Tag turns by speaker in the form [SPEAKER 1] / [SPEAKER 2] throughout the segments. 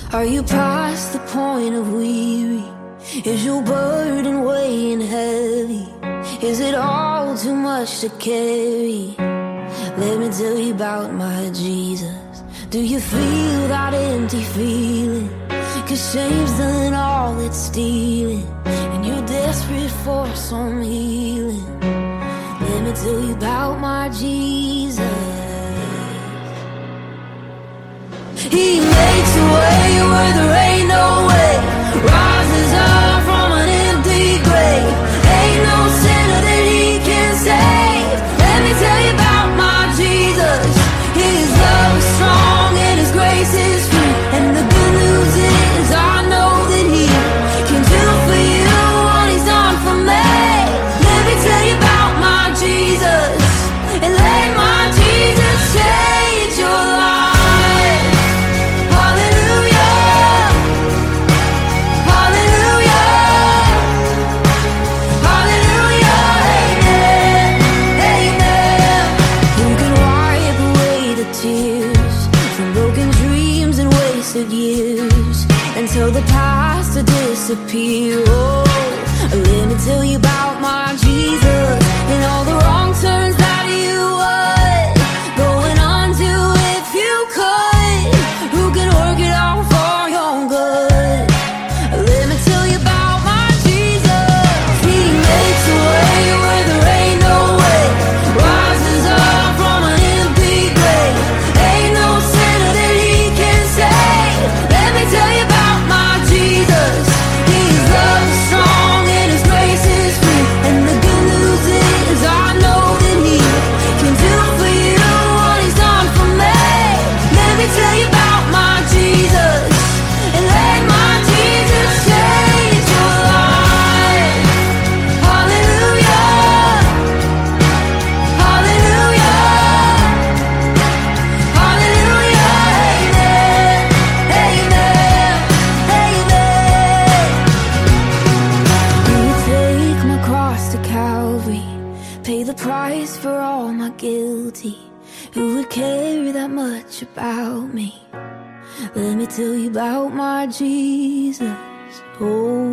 [SPEAKER 1] Are you past the point of weary? Is your burden weighing heavy? Is it all too much to carry? Let me tell you about my Jesus. Do you feel that empty feeling? 'Cause shame's done all it's stealing, and you're desperate for some healing. Let me tell you about my Jesus. He makes a way where there ain't no way, rises up from an empty grave. Ain't no sinner that he can save. Let me tell you about my Jesus. His love is strong and his grace is free, and the good news is I know that he can do for you what he's done for me. Let me tell you about my Jesus, and let my Jesus change your life. Years until the past to disappear. Oh, let me tell you about my Jesus and all the wrong turns that you would going on to if you could. Who can work it out for your good? Let me tell you about my Jesus. He makes a way where there ain't no way, rises up from an empty grave. Ain't no sinner that he can save. Let me tell you about my Jesus. His love is strong and his grace is free, and the good news is I know that he can do for you what he's done for me. Let me tell you about my Jesus, and let my Jesus change your life. Hallelujah, hallelujah, hallelujah, amen, amen, amen. Will you take my cross to Calvary, pay the price for all my guilty? Who would care that much about me? Let me tell you about my Jesus. Oh,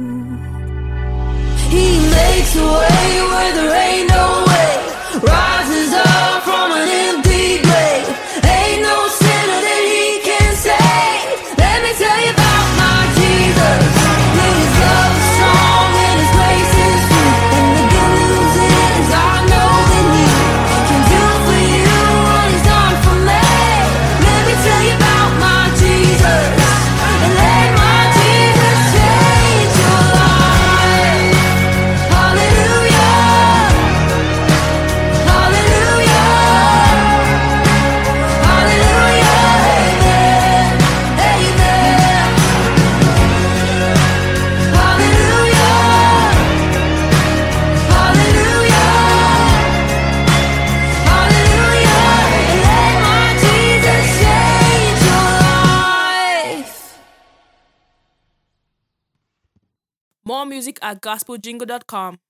[SPEAKER 1] he makes a way where there ain't no way, rises up from an empty grave. Ain't no sinner that he can save. Let me tell you about my Jesus. His love is strong and his grace is free, and the good news is I know that he can do for you what he's done for me. Let me tell you about my Jesus, and let my Jesus change your life. Hallelujah, hallelujah, hallelujah, amen, amen. Hallelujah, hallelujah, hallelujah, and let my Jesus change your life.
[SPEAKER 2] More music at gospeljingle.com.